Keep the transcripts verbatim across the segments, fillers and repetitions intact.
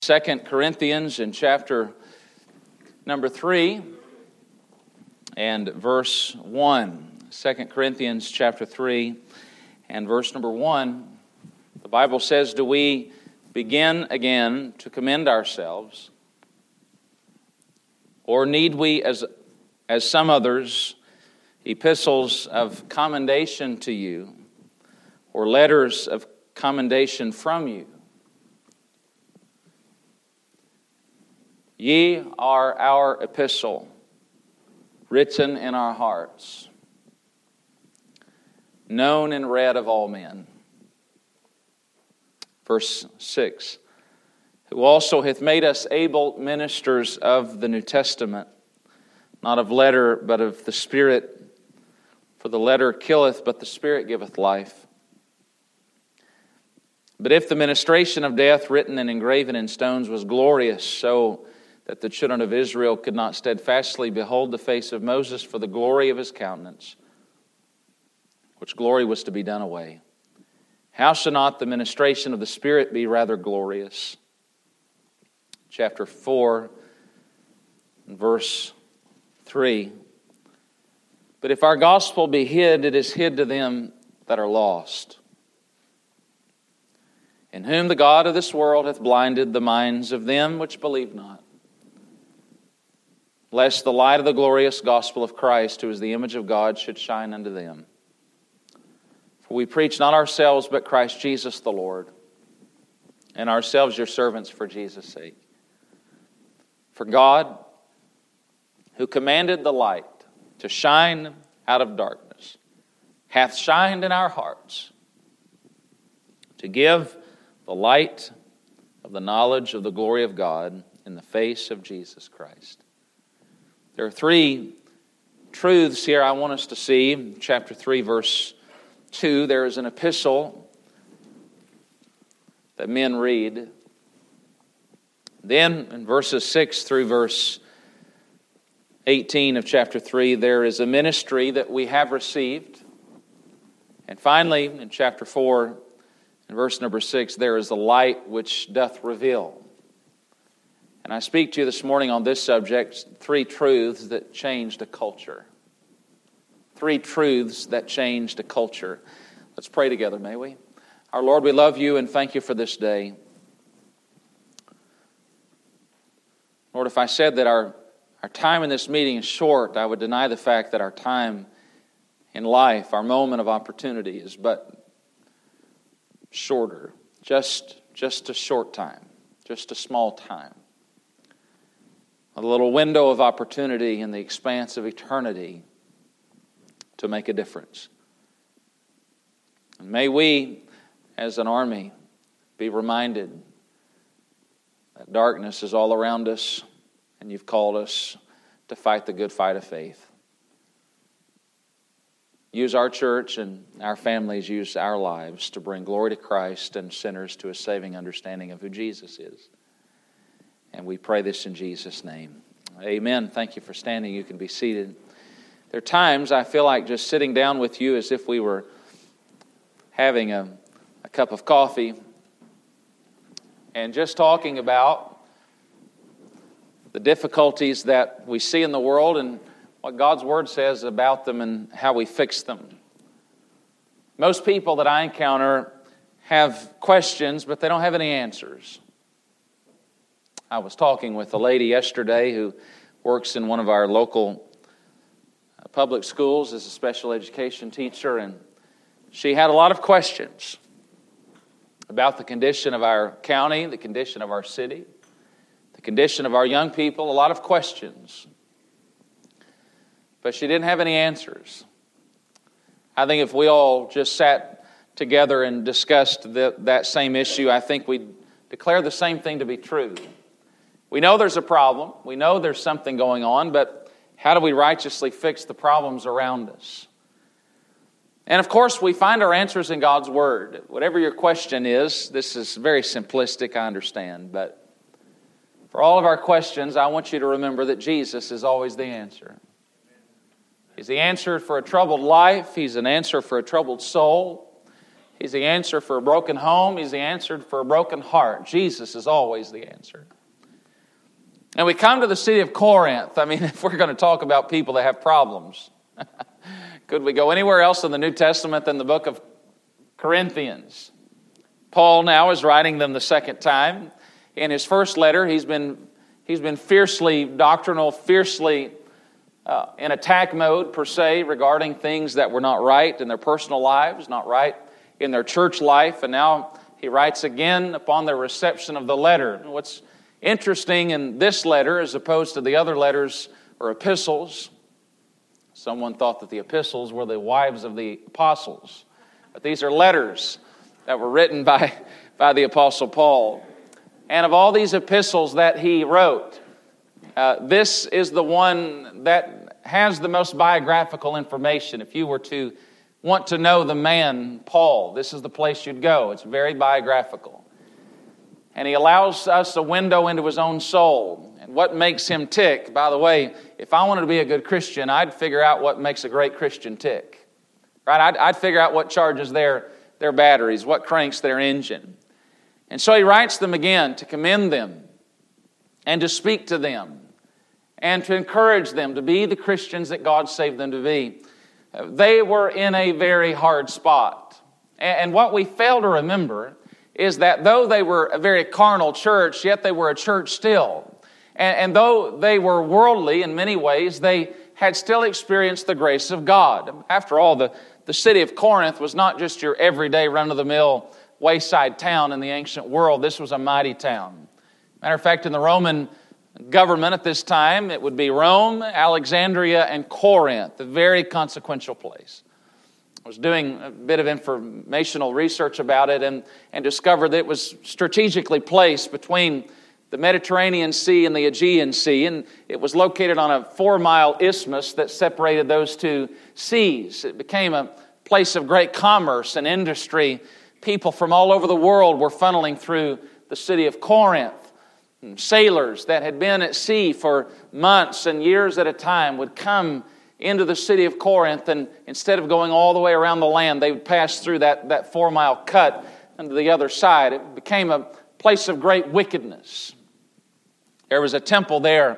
Second Corinthians in chapter number three and verse one. Second Corinthians chapter three and verse number one. The Bible says, "Do we begin again to commend ourselves? Or need we, as, as some others, epistles of commendation to you, or letters of commendation from you? Ye are our epistle, written in our hearts, known and read of all men." Verse six, "Who also hath made us able ministers of the New Testament, not of letter, but of the Spirit. For the letter killeth, but the Spirit giveth life. But if the ministration of death, written and engraven in stones, was glorious, so that the children of Israel could not steadfastly behold the face of Moses for the glory of his countenance, which glory was to be done away, how shall not the ministration of the Spirit be rather glorious?" Chapter four, verse three. "But if our gospel be hid, it is hid to them that are lost, in whom the God of this world hath blinded the minds of them which believe not, lest the light of the glorious gospel of Christ, who is the image of God, should shine unto them. For we preach not ourselves, but Christ Jesus the Lord, and ourselves your servants for Jesus' sake. For God, who commanded the light to shine out of darkness, hath shined in our hearts, to give the light of the knowledge of the glory of God in the face of Jesus Christ." There are three truths here I want us to see. Chapter three, verse two, there is an epistle that men read. Then in verses six through verse eighteen of chapter three, there is a ministry that we have received. And finally, in chapter four, in verse number six, there is a light which doth reveal. And I speak to you this morning on this subject, three truths that changed a culture. Three truths that changed a culture. Let's pray together, may we? Our Lord, we love you and thank you for this day. Lord, if I said that our, our time in this meeting is short, I would deny the fact that our time in life, our moment of opportunity, is but shorter. Just, just a short time. Just a small time. A little window of opportunity in the expanse of eternity to make a difference. And may we, as an army, be reminded that darkness is all around us, and you've called us to fight the good fight of faith. Use our church and our families, use our lives to bring glory to Christ and sinners to a saving understanding of who Jesus is. And we pray this in Jesus' name. Amen. Thank you for standing. You can be seated. There are times I feel like just sitting down with you as if we were having a, a cup of coffee and just talking about the difficulties that we see in the world and what God's Word says about them and how we fix them. Most people that I encounter have questions, but they don't have any answers. I was talking with a lady yesterday who works in one of our local public schools as a special education teacher, and she had a lot of questions about the condition of our county, the condition of our city, the condition of our young people, a lot of questions. But she didn't have any answers. I think if we all just sat together and discussed the, that same issue, I think we'd declare the same thing to be true. We know there's a problem. We know there's something going on, but how do we righteously fix the problems around us? And of course, we find our answers in God's Word. Whatever your question is, this is very simplistic, I understand, but for all of our questions, I want you to remember that Jesus is always the answer. He's the answer for a troubled life. He's an answer for a troubled soul. He's the answer for a broken home. He's the answer for a broken heart. Jesus is always the answer. And we come to the city of Corinth. I mean, if we're going to talk about people that have problems, could we go anywhere else in the New Testament than the book of Corinthians? Paul now is writing them the second time. In his first letter, he's been he's been fiercely doctrinal, fiercely uh, in attack mode per se regarding things that were not right in their personal lives, not right in their church life, and now he writes again upon their reception of the letter. What's interesting in this letter, as opposed to the other letters or epistles, someone thought that the epistles were the wives of the apostles, but these are letters that were written by, by the Apostle Paul. And of all these epistles that he wrote, uh, this is the one that has the most biographical information. If you were to want to know the man, Paul, this is the place you'd go. It's very biographical. And he allows us a window into his own soul and what makes him tick. By the way, if I wanted to be a good Christian, I'd figure out what makes a great Christian tick. Right? I'd, I'd figure out what charges their, their batteries, what cranks their engine. And so he writes them again to commend them and to speak to them and to encourage them to be the Christians that God saved them to be. They were in a very hard spot. And what we fail to remember is that though they were a very carnal church, yet they were a church still. And, and though they were worldly in many ways, they had still experienced the grace of God. After all, the, the city of Corinth was not just your everyday run-of-the-mill wayside town in the ancient world. This was a mighty town. Matter of fact, in the Roman government at this time, it would be Rome, Alexandria, and Corinth, a very consequential place. I was doing a bit of informational research about it and, and discovered that it was strategically placed between the Mediterranean Sea and the Aegean Sea, and it was located on a four-mile isthmus that separated those two seas. It became a place of great commerce and industry. People from all over the world were funneling through the city of Corinth. Sailors that had been at sea for months and years at a time would come into the city of Corinth, and instead of going all the way around the land, they would pass through that, that four-mile cut onto the other side. It became a place of great wickedness. There was a temple there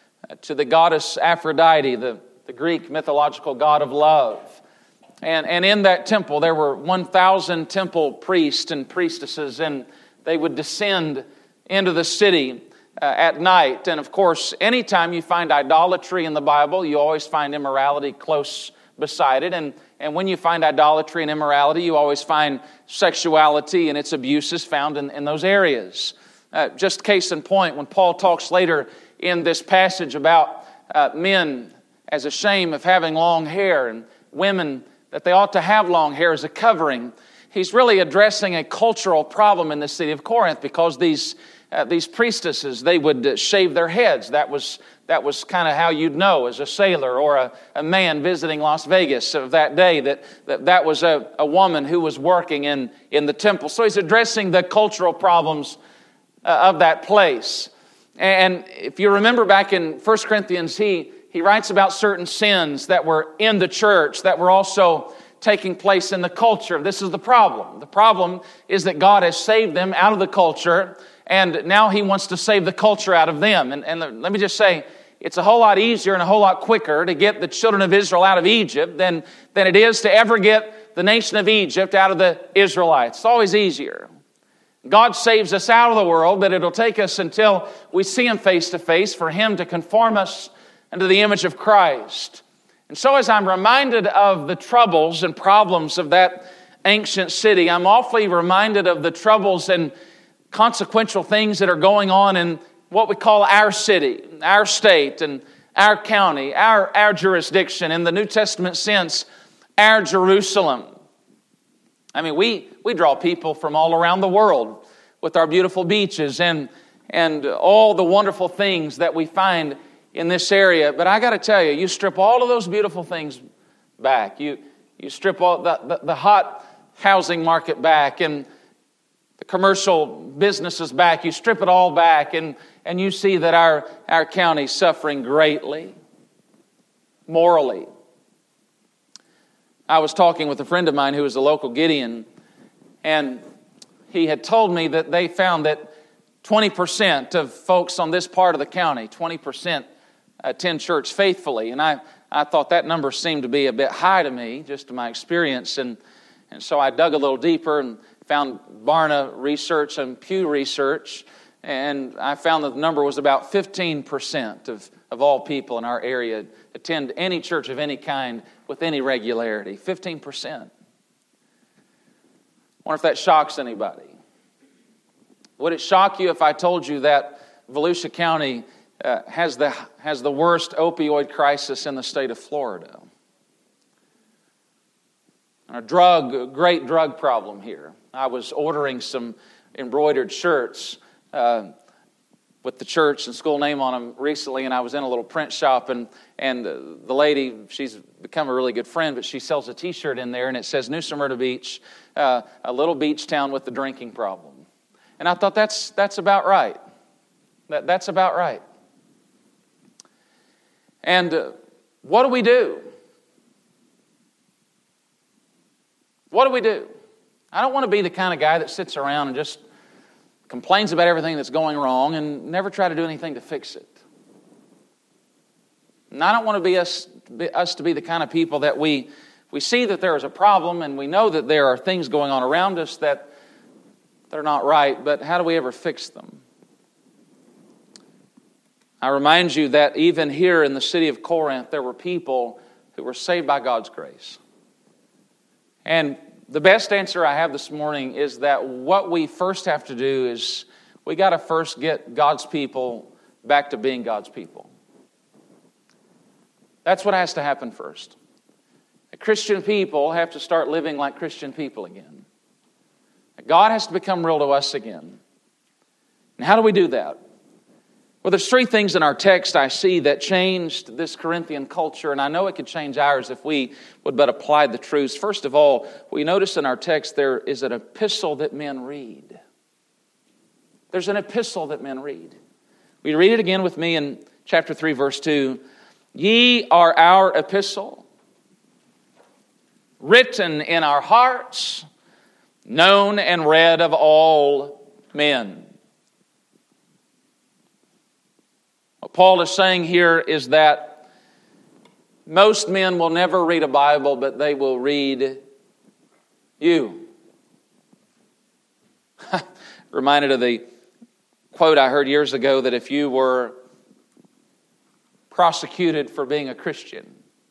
to the goddess Aphrodite, the, the Greek mythological god of love. And, and in that temple, there were one thousand temple priests and priestesses, and they would descend into the city uh, at night. And of course, anytime you find idolatry in the Bible, you always find immorality close beside it. And, and when you find idolatry and immorality, you always find sexuality and its abuses found in, in those areas. Uh, just case in point, when Paul talks later in this passage about uh, men as a shame of having long hair and women that they ought to have long hair as a covering, he's really addressing a cultural problem in the city of Corinth, because these uh, these priestesses, they would uh, shave their heads. That was that was kind of how you'd know as a sailor or a, a man visiting Las Vegas of that day that that, that was a, a woman who was working in, in the temple. So he's addressing the cultural problems uh, of that place. And if you remember back in First Corinthians, he, he writes about certain sins that were in the church that were also taking place in the culture. This is the problem. The problem is that God has saved them out of the culture, and now He wants to save the culture out of them. And, and let me just say, it's a whole lot easier and a whole lot quicker to get the children of Israel out of Egypt than, than it is to ever get the nation of Egypt out of the Israelites. It's always easier. God saves us out of the world, but it'll take us until we see Him face to face for Him to conform us into the image of Christ. And so as I'm reminded of the troubles and problems of that ancient city, I'm awfully reminded of the troubles and consequential things that are going on in what we call our city, our state, and our county, our, our jurisdiction, in the New Testament sense, our Jerusalem. I mean, we, we draw people from all around the world with our beautiful beaches and, and all the wonderful things that we find in this area. But I got to tell you, you strip all of those beautiful things back. You, you strip all the, the, the hot housing market back and the commercial businesses back. You strip it all back, and, and you see that our, our county's suffering greatly, morally. I was talking with a friend of mine who was a local Gideon, And he had told me that they found that twenty percent of folks on this part of the county, twenty percent attend church faithfully. And I, I thought that number seemed to be a bit high to me, just to my experience. And, and so I dug a little deeper and found Barna research and Pew research. And I found that the number was about fifteen percent of, of all people in our area attend any church of any kind with any regularity. fifteen percent. I wonder if that shocks anybody. Would it shock you if I told you that Volusia County uh, has the has the worst opioid crisis in the state of Florida? A drug, great drug problem here. I was ordering some embroidered shirts uh, with the church and school name on them recently, and I was in a little print shop, and and the lady, she's become a really good friend, but she sells a T-shirt in there, and it says New Smyrna Beach, uh, a little beach town with the drinking problem. And I thought that's that's about right. That that's about right. And uh, what do we do? What do we do? I don't want to be the kind of guy that sits around and just complains about everything that's going wrong and never try to do anything to fix it. And I don't want to be us, be us to be the kind of people that we we see that there is a problem and we know that there are things going on around us that that are not right, but how do we ever fix them? I remind you that even here in the city of Corinth, there were people who were saved by God's grace. And the best answer I have this morning is that what we first have to do is we got to first get God's people back to being God's people. That's what has to happen first. Christian people have to start living like Christian people again. God has to become real to us again. And how do we do that? Well, there's three things in our text I see that changed this Corinthian culture, and I know it could change ours if we would but apply the truths. First of all, we notice in our text there is an epistle that men read. There's an epistle that men read. We read it again with me in chapter three, verse two. Ye are our epistle, written in our hearts, known and read of all men. What Paul is saying here is that most men will never read a Bible, but they will read you. Reminded of the quote I heard years ago that if you were prosecuted for being a Christian,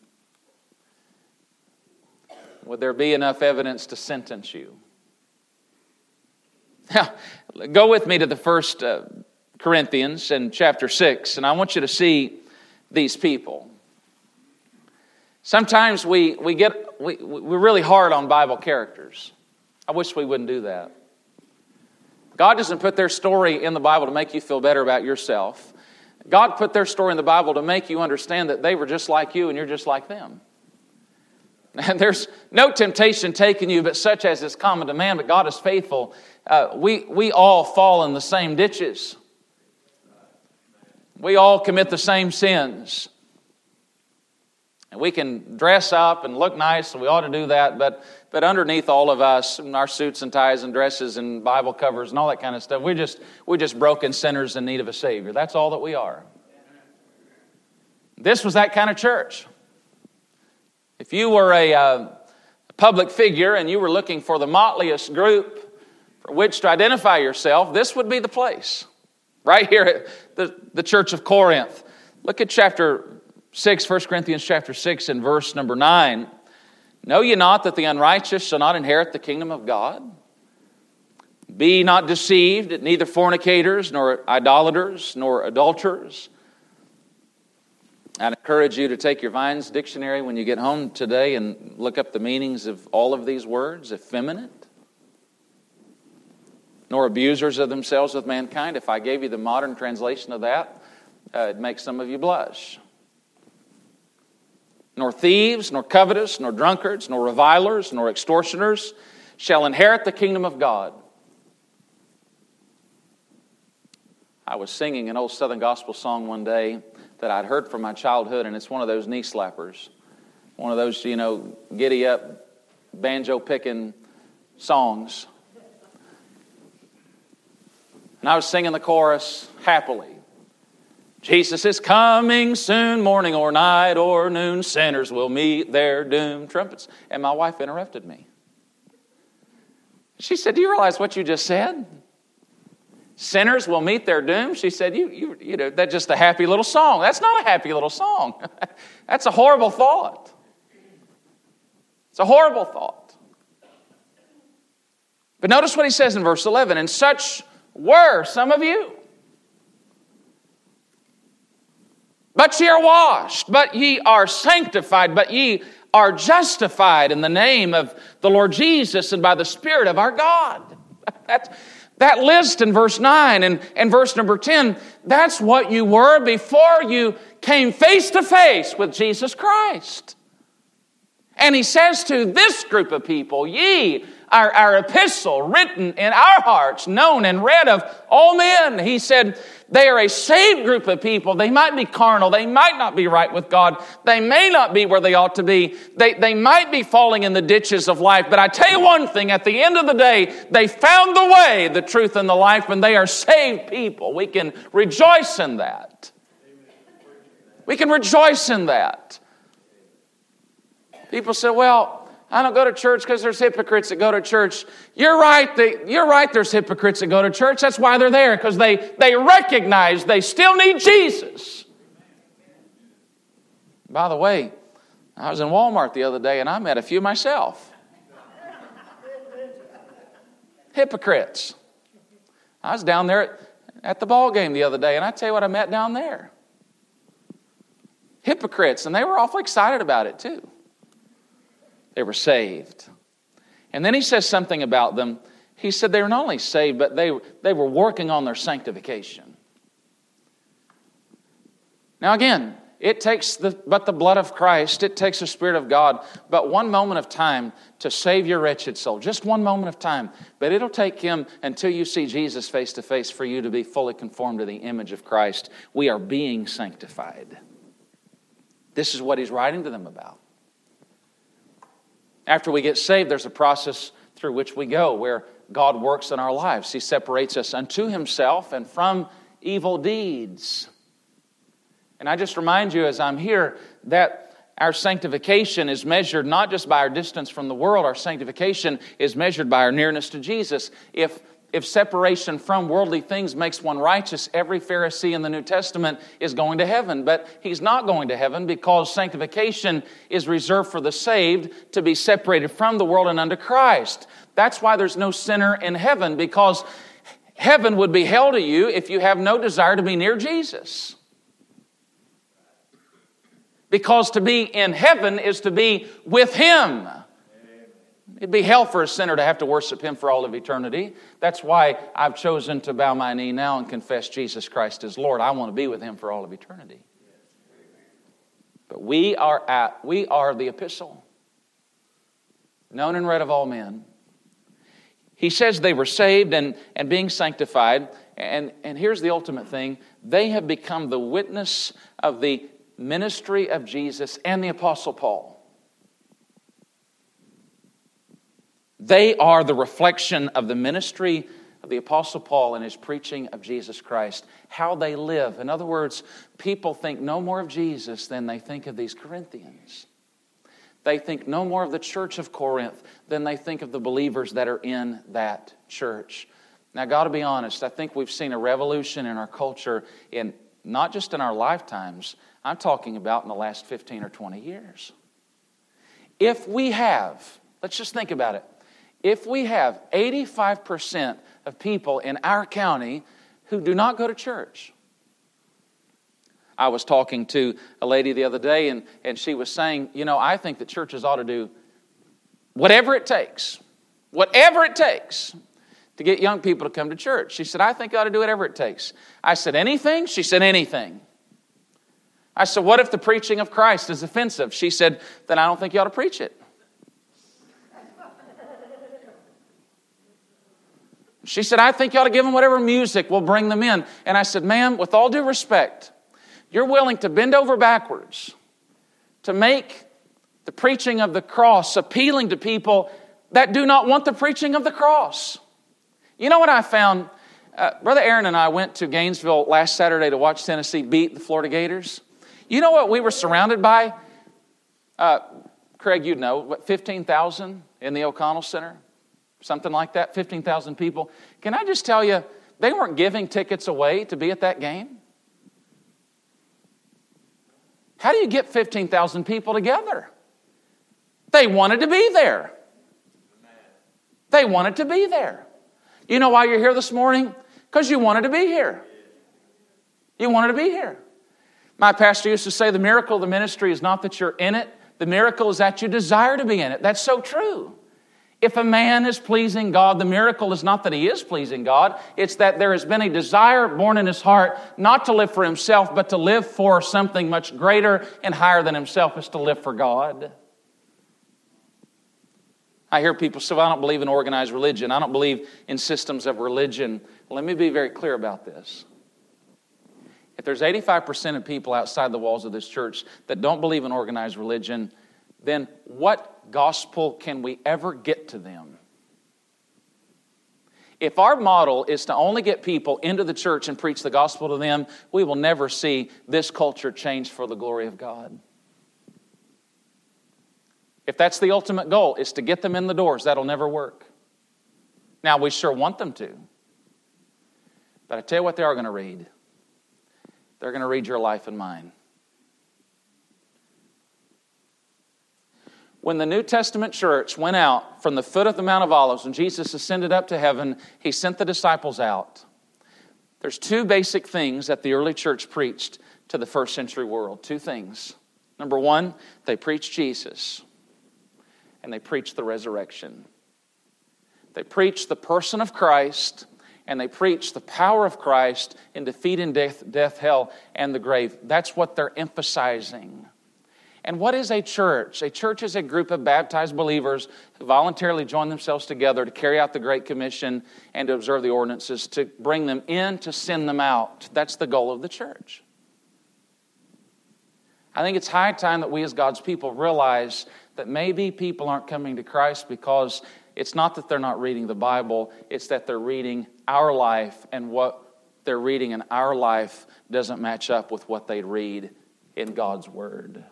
would there be enough evidence to sentence you? Now, go with me to the first uh, Corinthians in chapter six, and I want you to see these people. Sometimes we we get we we're really hard on Bible characters. I wish we wouldn't do that. God doesn't put their story in the Bible to make you feel better about yourself. God put their story in the Bible to make you understand that they were just like you and you're just like them. And there's no temptation taking you but such as is common to man, but God is faithful. Uh, we, we all fall in the same ditches. We all commit the same sins. And we can dress up and look nice, and we ought to do that, but, but underneath all of us, in our suits and ties and dresses and Bible covers and all that kind of stuff, we're just, we're just broken sinners in need of a Savior. That's all that we are. This was that kind of church. If you were a uh, public figure and you were looking for the motliest group for which to identify yourself, this would be the place. Right here at the, the church of Corinth. Look at chapter six, First Corinthians chapter six and verse number nine. Know ye not that the unrighteous shall not inherit the kingdom of God? Be not deceived, neither fornicators, nor idolaters, nor adulterers. I'd encourage you to take your Vine's dictionary when you get home today and look up the meanings of all of these words. Effeminate, nor abusers of themselves with mankind. If I gave you the modern translation of that, uh, it'd make some of you blush. Nor thieves, nor covetous, nor drunkards, nor revilers, nor extortioners shall inherit the kingdom of God. I was singing an old Southern gospel song one day that I'd heard from my childhood, and it's one of those knee slappers. One of those, you know, giddy up, banjo picking songs. And I was singing the chorus happily. Jesus is coming soon, morning or night or noon. Sinners will meet their doom. Trumpets. And my wife interrupted me. She said, do you realize what you just said? Sinners will meet their doom? She said, you, you, you know, that's just a happy little song. That's not a happy little song. That's a horrible thought. It's a horrible thought. But notice what he says in verse eleven. And such were some of you. But ye are washed, but ye are sanctified, but ye are justified in the name of the Lord Jesus and by the Spirit of our God. That's, that list in verse nine and, and verse number ten, that's what you were before you came face to face with Jesus Christ. And he says to this group of people, ye, our, our epistle written in our hearts, known and read of all men. He said they are a saved group of people. They might be carnal. They might not be right with God. They may not be where they ought to be. They, they might be falling in the ditches of life. But I tell you one thing, at the end of the day, they found the way, the truth, and the life, and they are saved people. We can rejoice in that. We can rejoice in that. People say, well, I don't go to church because there's hypocrites that go to church. You're right. They, you're right. There's hypocrites that go to church. That's why they're there, because they, they recognize they still need Jesus. By the way, I was in Walmart the other day and I met a few myself. Hypocrites. I was down there at, at the ball game the other day, and I tell you what I met down there. Hypocrites, and they were awfully excited about it too. They were saved. And then he says something about them. He said they were not only saved, but they, they were working on their sanctification. Now again, it takes the, but the blood of Christ, it takes the Spirit of God, but one moment of time to save your wretched soul. Just one moment of time. But it'll take Him until you see Jesus face to face for you to be fully conformed to the image of Christ. We are being sanctified. This is what he's writing to them about. After we get saved, there's a process through which we go where God works in our lives. He separates us unto Himself and from evil deeds. And I just remind you as I'm here that our sanctification is measured not just by our distance from the world. Our sanctification is measured by our nearness to Jesus. If If separation from worldly things makes one righteous, every Pharisee in the New Testament is going to heaven. But he's not going to heaven because sanctification is reserved for the saved to be separated from the world and unto Christ. That's why there's no sinner in heaven, because heaven would be hell to you if you have no desire to be near Jesus. Because to be in heaven is to be with Him. It'd be hell for a sinner to have to worship Him for all of eternity. That's why I've chosen to bow my knee now and confess Jesus Christ as Lord. I want to be with Him for all of eternity. But we are at, we are the epistle, known and read of all men. He says they were saved and, and being sanctified. And, and here's the ultimate thing. They have become the witness of the ministry of Jesus and the Apostle Paul. They are the reflection of the ministry of the Apostle Paul and his preaching of Jesus Christ. How they live. In other words, people think no more of Jesus than they think of these Corinthians. They think no more of the church of Corinth than they think of the believers that are in that church. Now, got to be honest, I think we've seen a revolution in our culture, in not just in our lifetimes. I'm talking about in the last fifteen or twenty years. If we have, let's just think about it. If we have eighty-five percent of people in our county who do not go to church. I was talking to a lady the other day and, and she was saying, you know, I think that churches ought to do whatever it takes, whatever it takes to get young people to come to church. She said, I think you ought to do whatever it takes. I said, anything? She said, anything. I said, what if the preaching of Christ is offensive? She said, then I don't think you ought to preach it. She said, I think you ought to give them whatever music will bring them in. And I said, ma'am, with all due respect, you're willing to bend over backwards to make the preaching of the cross appealing to people that do not want the preaching of the cross. You know what I found? Uh, Brother Aaron and I went to Gainesville last Saturday to watch Tennessee beat the Florida Gators. You know what we were surrounded by? Uh, Craig, you'd know, what, fifteen thousand in the O'Connell Center? Something like that, fifteen thousand people. Can I just tell you, they weren't giving tickets away to be at that game. How do you get fifteen thousand people together? They wanted to be there. They wanted to be there. You know why you're here this morning? Because you wanted to be here. You wanted to be here. My pastor used to say the miracle of the ministry is not that you're in it. The miracle is that you desire to be in it. That's so true. If a man is pleasing God, the miracle is not that he is pleasing God. It's that there has been a desire born in his heart not to live for himself, but to live for something much greater and higher than himself, is to live for God. I hear people say, well, I don't believe in organized religion. I don't believe in systems of religion. Let me be very clear about this. If there's eighty-five percent of people outside the walls of this church that don't believe in organized religion, then what gospel can we ever get to them? If our model is to only get people into the church and preach the gospel to them, we will never see this culture change for the glory of God. If that's the ultimate goal, is to get them in the doors, that'll never work. Now, we sure want them to. But I tell you what they are going to read. They're going to read your life and mine. When the New Testament church went out from the foot of the Mount of Olives and Jesus ascended up to heaven, He sent the disciples out. There's two basic things that the early church preached to the first century world. Two things. Number one, they preached Jesus. And they preached the resurrection. They preached the person of Christ, and they preached the power of Christ in defeating death, death, hell, and the grave. That's what they're emphasizing. And what is a church? A church is a group of baptized believers who voluntarily join themselves together to carry out the Great Commission and to observe the ordinances, to bring them in, to send them out. That's the goal of the church. I think it's high time that we as God's people realize that maybe people aren't coming to Christ because it's not that they're not reading the Bible, it's that they're reading our life, and what they're reading in our life doesn't match up with what they read in God's Word.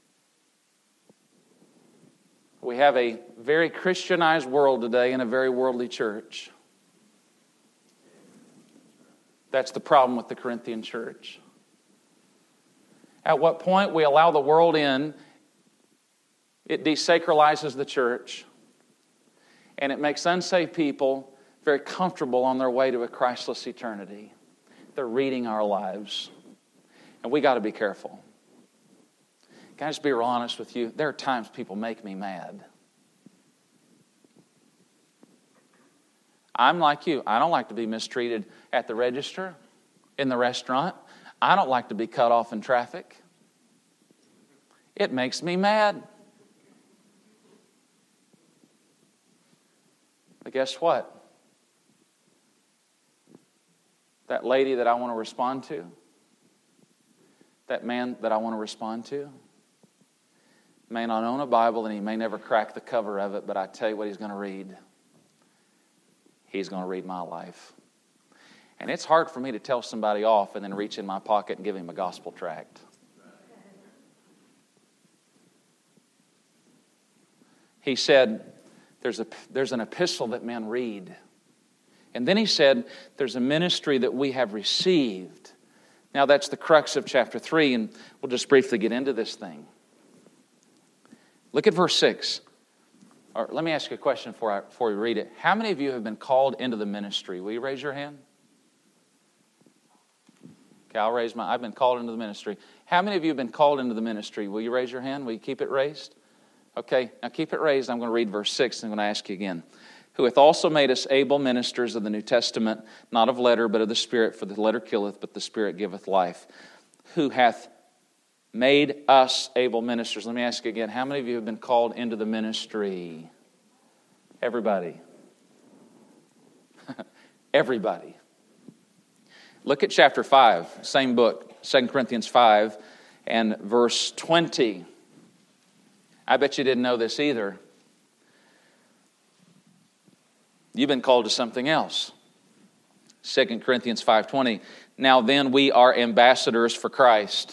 We have a very Christianized world today and a very worldly church. That's the problem with the Corinthian church. At what point we allow the world in, it desacralizes the church, and it makes unsaved people very comfortable on their way to a Christless eternity. They're reading our lives, and we got to be careful. Can I just be real honest with you? There are times people make me mad. I'm like you. I don't like to be mistreated at the register, in the restaurant. I don't like to be cut off in traffic. It makes me mad. But guess what? That lady that I want to respond to, that man that I want to respond to, may not own a Bible and he may never crack the cover of it, but I tell you what he's going to read. He's going to read my life. And it's hard for me to tell somebody off and then reach in my pocket and give him a gospel tract. He said, there's, a, there's an epistle that men read. And then he said, there's a ministry that we have received. Now that's the crux of chapter three, and we'll just briefly get into this thing. Look at verse six. Or let me ask you a question before, I, before we read it. How many of you have been called into the ministry? Will you raise your hand? Okay, I'll raise my, I've been called into the ministry. How many of you have been called into the ministry? Will you raise your hand? Will you keep it raised? Okay, now keep it raised. I'm going to read verse six, and I'm going to ask you again. Who hath also made us able ministers of the New Testament, not of letter, but of the Spirit, for the letter killeth, but the Spirit giveth life. Who hath made us able ministers. Let me ask you again, how many of you have been called into the ministry? Everybody. Everybody. Look at chapter five, same book, Second Corinthians five, and verse twenty. I bet you didn't know this either. You've been called to something else. Second Corinthians five twenty, now then we are ambassadors for Christ.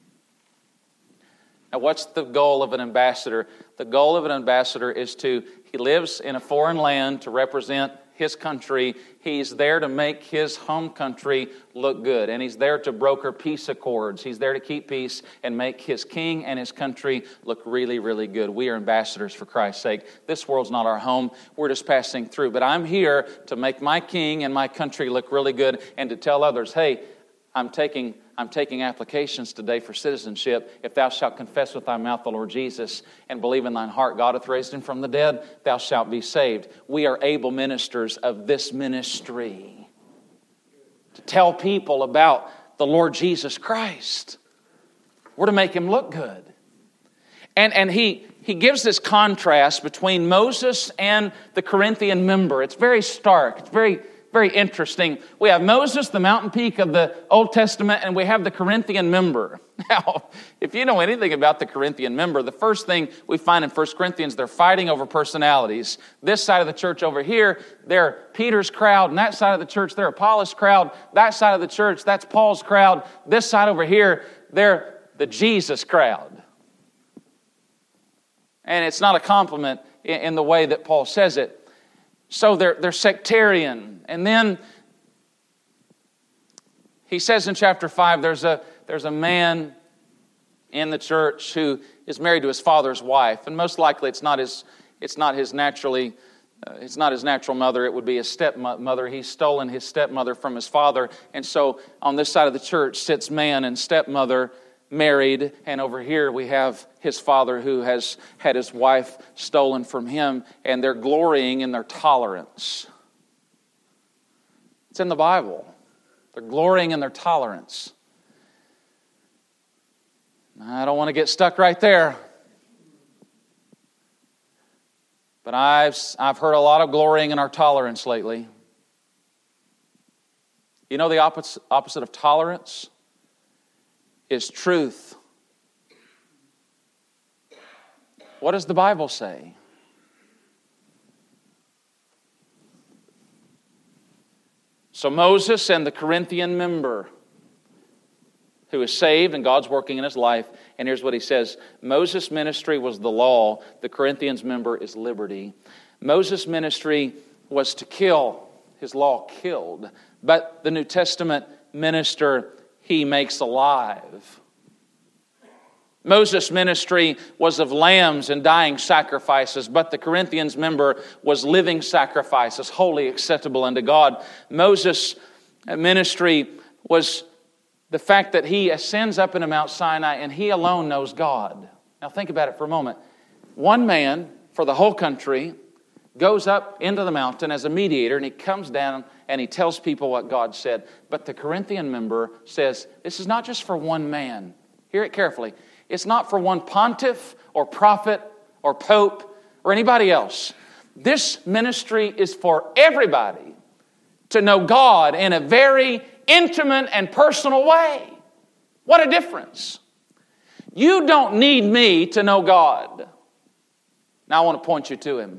Now what's the goal of an ambassador? The goal of an ambassador is to, he lives in a foreign land to represent his country. He's there to make his home country look good. And he's there to broker peace accords. He's there to keep peace and make his king and his country look really, really good. We are ambassadors for Christ's sake. This world's not our home. We're just passing through. But I'm here to make my king and my country look really good and to tell others, hey, I'm taking I'm taking applications today for citizenship. If thou shalt confess with thy mouth the Lord Jesus and believe in thine heart God hath raised him from the dead, thou shalt be saved. We are able ministers of this ministry to tell people about the Lord Jesus Christ. We're to make him look good. And, and he, he gives this contrast between Moses and the Corinthian member. It's very stark. It's very Very interesting. We have Moses, the mountain peak of the Old Testament, and we have the Corinthian member. Now, if you know anything about the Corinthian member, the first thing we find in First Corinthians, they're fighting over personalities. This side of the church over here, they're Peter's crowd, and that side of the church, they're Apollos' crowd. That side of the church, that's Paul's crowd. This side over here, they're the Jesus crowd. And it's not a compliment in, in the way that Paul says it. So they're, they're sectarian. And then he says in chapter five, there's a, there's a man in the church who is married to his father's wife. And most likely it's not his, it's not his naturally, uh, it's not his natural mother. It would be his stepmother. He's stolen his stepmother from his father. And so on this side of the church sits man and stepmother married, and over here we have his father who has had his wife stolen from him, and they're glorying in their tolerance. It's in the Bible. They're glorying in their tolerance. I don't want to get stuck right there. But I've, I've heard a lot of glorying in our tolerance lately. You know the opposite, opposite of tolerance is truth. What does the Bible say? So Moses and the Corinthian member who is saved and God's working in his life. And here's what he says. Moses' ministry was the law. The Corinthians member is liberty. Moses' ministry was to kill. His law killed. But the New Testament minister, he makes alive. Moses' ministry was of lambs and dying sacrifices, but the Corinthians member was living sacrifices, holy, acceptable unto God. Moses' ministry was the fact that he ascends up into Mount Sinai and he alone knows God. Now think about it for a moment. One man for the whole country goes up into the mountain as a mediator, and he comes down and he tells people what God said. But the Corinthian member says, this is not just for one man. Hear it carefully. It's not for one pontiff or prophet or pope or anybody else. This ministry is for everybody to know God in a very intimate and personal way. What a difference. You don't need me to know God. Now I want to point you to Him.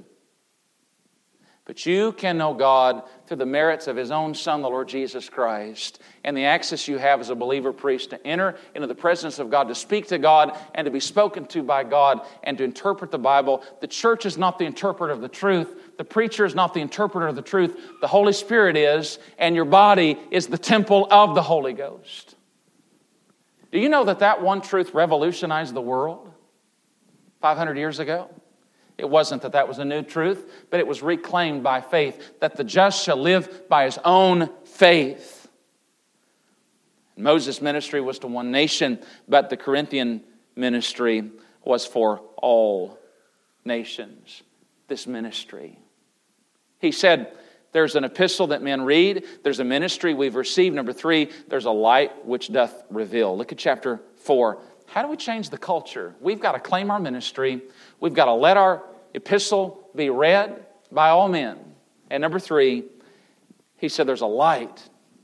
But you can know God through the merits of His own Son, the Lord Jesus Christ, and the access you have as a believer priest to enter into the presence of God, to speak to God, and to be spoken to by God, and to interpret the Bible. The church is not the interpreter of the truth. The preacher is not the interpreter of the truth. The Holy Spirit is, and your body is the temple of the Holy Ghost. Do you know that that one truth revolutionized the world five hundred years ago? It wasn't that that was a new truth, but it was reclaimed by faith, that the just shall live by his own faith. Moses' ministry was to one nation, but the Corinthian ministry was for all nations. This ministry. He said, there's an epistle that men read. There's a ministry we've received. Number three, there's a light which doth reveal. Look at chapter four. How do we change the culture? We've got to claim our ministry. We've got to let our epistle be read by all men. And number three, he said there's a light.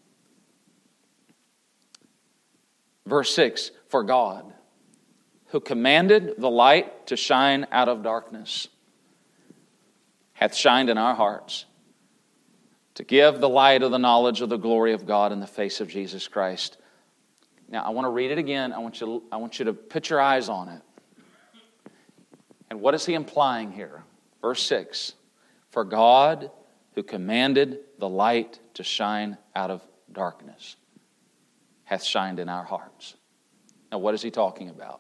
Verse six, for God, who commanded the light to shine out of darkness, hath shined in our hearts to give the light of the knowledge of the glory of God in the face of Jesus Christ. Now, I want to read it again. I want you, I want you to put your eyes on it. And what is he implying here? Verse six. For God, who commanded the light to shine out of darkness, hath shined in our hearts. Now, what is he talking about?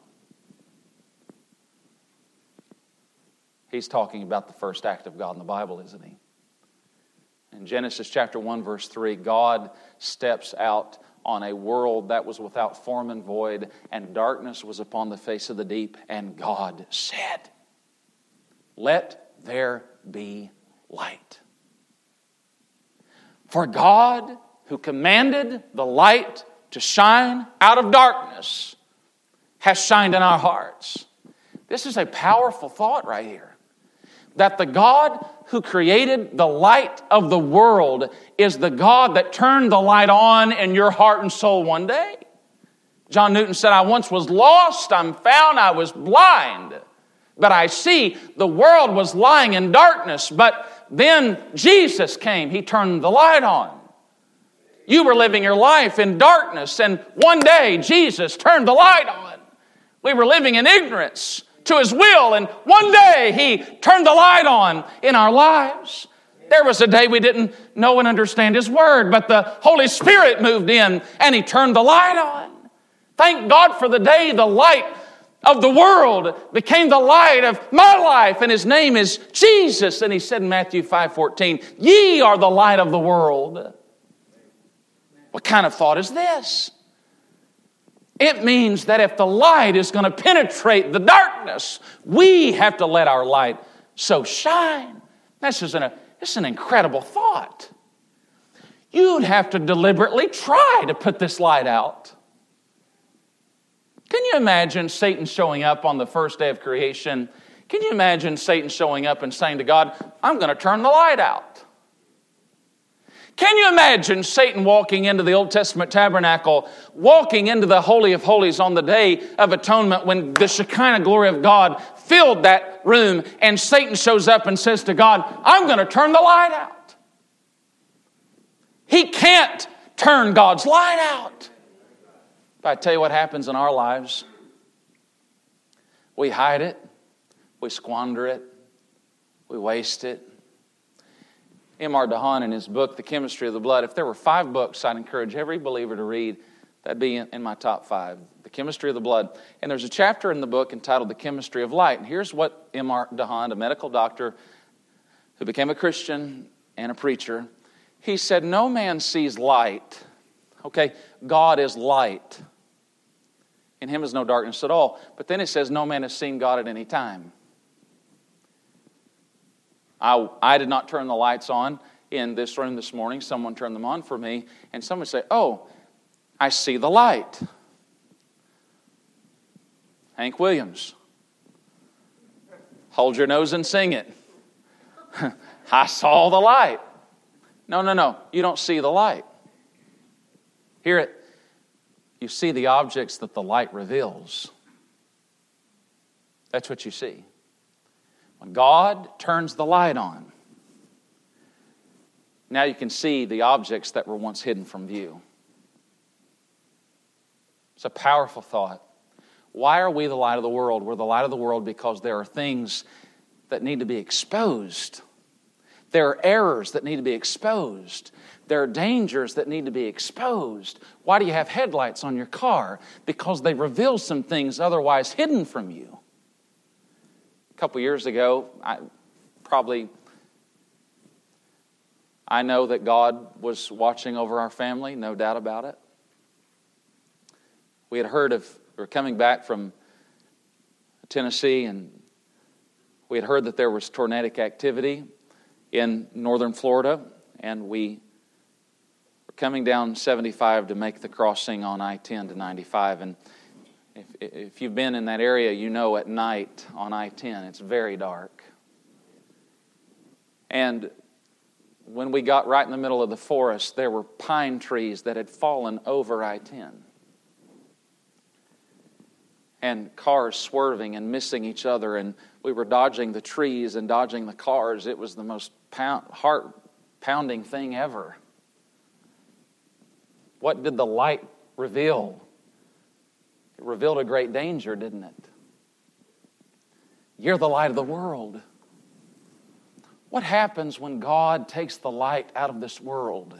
He's talking about the first act of God in the Bible, isn't he? In Genesis chapter one, verse three, God steps out on a world that was without form and void, and darkness was upon the face of the deep, and God said, let there be light. For God, who commanded the light to shine out of darkness, has shined in our hearts. This is a powerful thought right here. That the God who created the light of the world is the God that turned the light on in your heart and soul one day. John Newton said, I once was lost, I'm found, I was blind. But I see the world was lying in darkness. But then Jesus came, He turned the light on. You were living your life in darkness, and one day Jesus turned the light on. We were living in ignorance to His will, and one day He turned the light on in our lives. There was a day we didn't know and understand His Word, but the Holy Spirit moved in and He turned the light on. Thank God for the day the light of the world became the light of my life, and His name is Jesus. And He said in Matthew five fourteen, ye are the light of the world. What kind of thought is this? It means that if the light is going to penetrate the darkness, we have to let our light so shine. This is an, this is an incredible thought. You'd have to deliberately try to put this light out. Can you imagine Satan showing up on the first day of creation? Can you imagine Satan showing up and saying to God, I'm going to turn the light out? Can you imagine Satan walking into the Old Testament tabernacle, walking into the Holy of Holies on the Day of Atonement when the Shekinah glory of God filled that room, and Satan shows up and says to God, I'm going to turn the light out. He can't turn God's light out. But I tell you what happens in our lives. We hide it. We squander it. We waste it. M R DeHaan, in his book, The Chemistry of the Blood, if there were five books I'd encourage every believer to read, that'd be in, in my top five. The Chemistry of the Blood. And there's a chapter in the book entitled The Chemistry of Light. And here's what M R DeHaan, a medical doctor who became a Christian and a preacher, he said, no man sees light. Okay, God is light. In Him is no darkness at all. But then it says, no man has seen God at any time. I, I did not turn the lights on in this room this morning. Someone turned them on for me. And someone say, oh, I see the light. Hank Williams. Hold your nose and sing it. I saw the light. No, no, no. You don't see the light. Hear it. You see the objects that the light reveals. That's what you see. When God turns the light on, now you can see the objects that were once hidden from view. It's a powerful thought. Why are we the light of the world? We're the light of the world because there are things that need to be exposed. There are errors that need to be exposed. There are dangers that need to be exposed. Why do you have headlights on your car? Because they reveal some things otherwise hidden from you. A couple years ago, I probably, I know that God was watching over our family, no doubt about it. We had heard of, we were coming back from Tennessee, and we had heard that there was tornadic activity in northern Florida, and we were coming down seventy-five to make the crossing on I ten to ninety-five, and If, if you've been in that area, you know at night on I ten, it's very dark. And when we got right in the middle of the forest, there were pine trees that had fallen over I ten. And cars swerving and missing each other, and we were dodging the trees and dodging the cars. It was the most pound, heart pounding thing ever. What did the light reveal? It revealed a great danger, didn't it? You're the light of the world. What happens when God takes the light out of this world?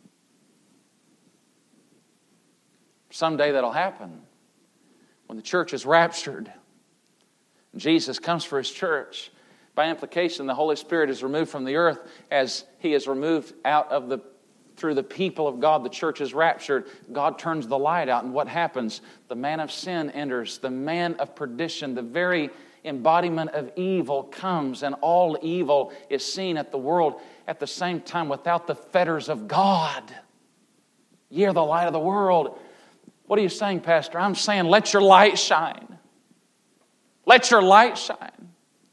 Someday that'll happen. When the church is raptured, Jesus comes for His church. By implication, the Holy Spirit is removed from the earth as He is removed out of the through the people of God. The church is raptured. God turns the light out, and what happens? The man of sin enters. The man of perdition, the very embodiment of evil, comes, and all evil is seen at the world at the same time without the fetters of God. Ye are the light of the world. What are you saying, Pastor? I'm saying let your light shine. Let your light shine.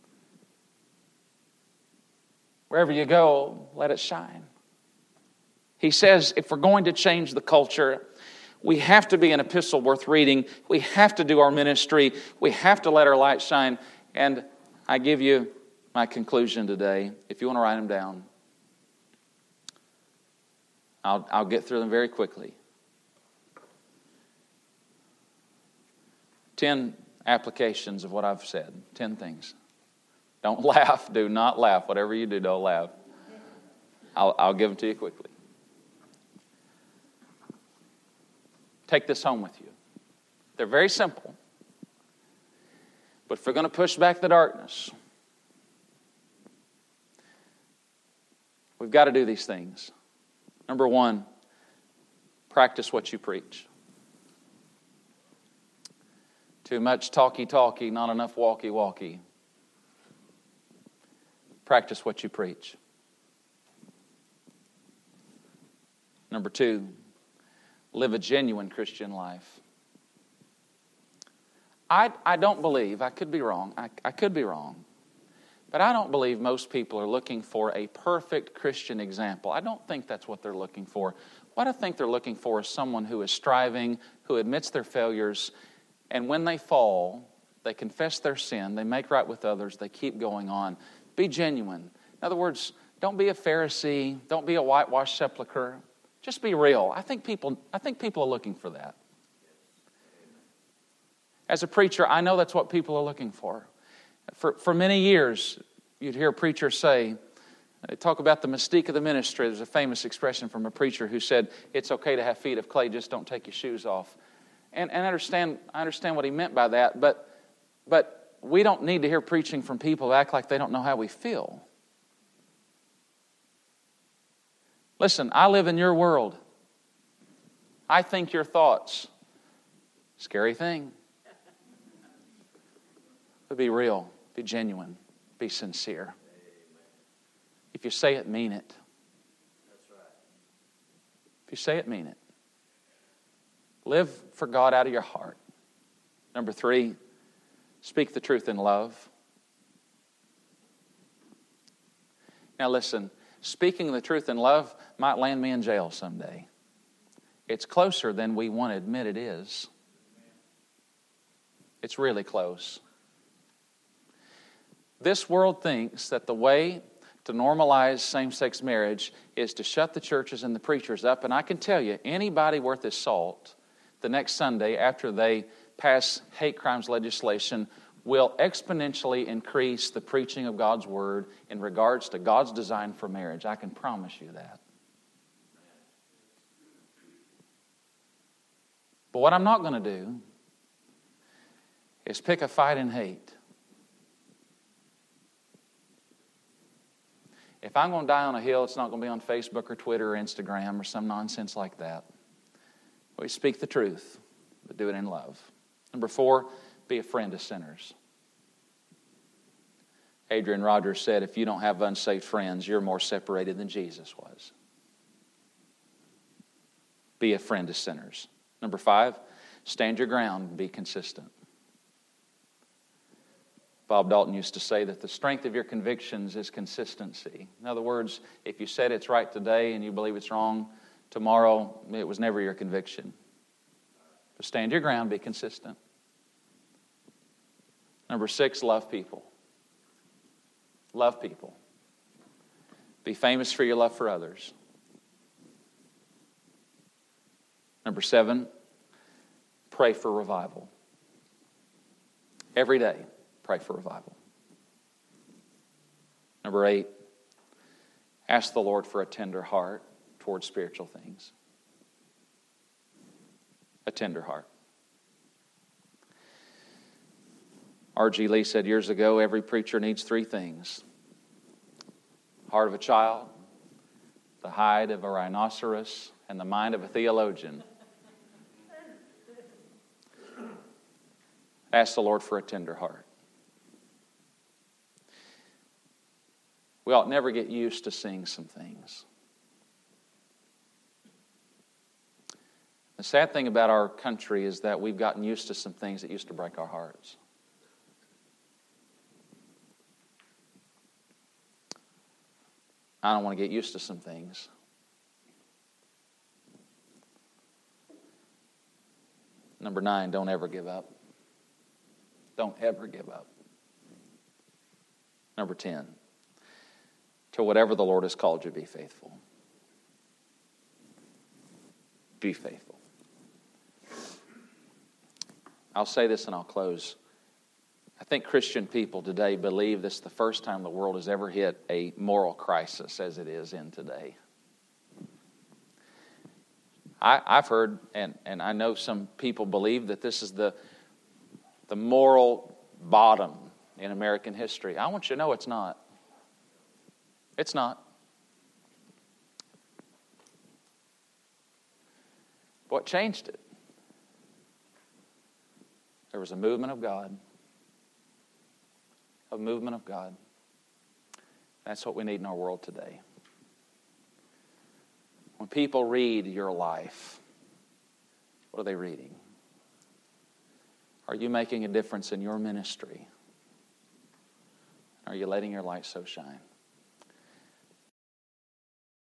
Wherever you go, let it shine. He says if we're going to change the culture, we have to be an epistle worth reading. We have to do our ministry. We have to let our light shine. And I give you my conclusion today. If you want to write them down, I'll, I'll get through them very quickly. Ten applications of what I've said. Ten things. Don't laugh. Do not laugh. Whatever you do, don't laugh. I'll, I'll give them to you quickly. Take this home with you. They're very simple. But if we're going to push back the darkness, we've got to do these things. Number one, practice what you preach. Too much talky-talky, not enough walky-walky. Practice what you preach. Number two, live a genuine Christian life. I, I don't believe, I could be wrong, I, I could be wrong, but I don't believe most people are looking for a perfect Christian example. I don't think that's what they're looking for. What I think they're looking for is someone who is striving, who admits their failures, and when they fall, they confess their sin, they make right with others, they keep going on. Be genuine. In other words, don't be a Pharisee, don't be a whitewashed sepulcher. Just be real. I think people, I think people are looking for that. As a preacher, I know that's what people are looking for. For, for many years, you'd hear preachers say, they talk about the mystique of the ministry. There's a famous expression from a preacher who said, it's okay to have feet of clay, just don't take your shoes off. And, and I understand, I understand what he meant by that, but, but we don't need to hear preaching from people who act like they don't know how we feel. Listen, I live in your world. I think your thoughts. Scary thing. But be real. Be genuine. Be sincere. If you say it, mean it. If you say it, mean it. Live for God out of your heart. Number three, speak the truth in love. Now listen, speaking the truth in love might land me in jail someday. It's closer than we want to admit it is. It's really close. This world thinks that the way to normalize same-sex marriage is to shut the churches and the preachers up. And I can tell you, anybody worth his salt, the next Sunday after they pass hate crimes legislation, will exponentially increase the preaching of God's Word in regards to God's design for marriage. I can promise you that. But what I'm not going to do is pick a fight in hate. If I'm going to die on a hill, it's not going to be on Facebook or Twitter or Instagram or some nonsense like that. We speak the truth, but do it in love. Number four, be a friend to sinners. Adrian Rogers said, if you don't have unsaved friends, you're more separated than Jesus was. Be a friend to sinners. Number five, stand your ground and be consistent. Bob Dalton used to say that the strength of your convictions is consistency. In other words, if you said it's right today and you believe it's wrong tomorrow, it was never your conviction. But stand your ground, be consistent. Number six, love people. Love people. Be famous for your love for others. Number seven, pray for revival. Every day, pray for revival. Number eight, ask the Lord for a tender heart towards spiritual things. A tender heart. R G Lee said years ago, every preacher needs three things. Heart of a child, the hide of a rhinoceros, and the mind of a theologian. Ask the Lord for a tender heart. We ought never get used to seeing some things. The sad thing about our country is that we've gotten used to some things that used to break our hearts. I don't want to get used to some things. Number nine, don't ever give up. Don't ever give up. Number ten, to whatever the Lord has called you, be faithful. Be faithful. I'll say this and I'll close. I think Christian people today believe this is the first time the world has ever hit a moral crisis as it is in today. I, I've heard, and, and I know some people believe that this is the, the moral bottom in American history. I want you to know it's not. It's not. What changed it? There was a movement of God. A movement of God. That's what we need in our world today. When people read your life, what are they reading? Are you making a difference in your ministry? Are you letting your light so shine?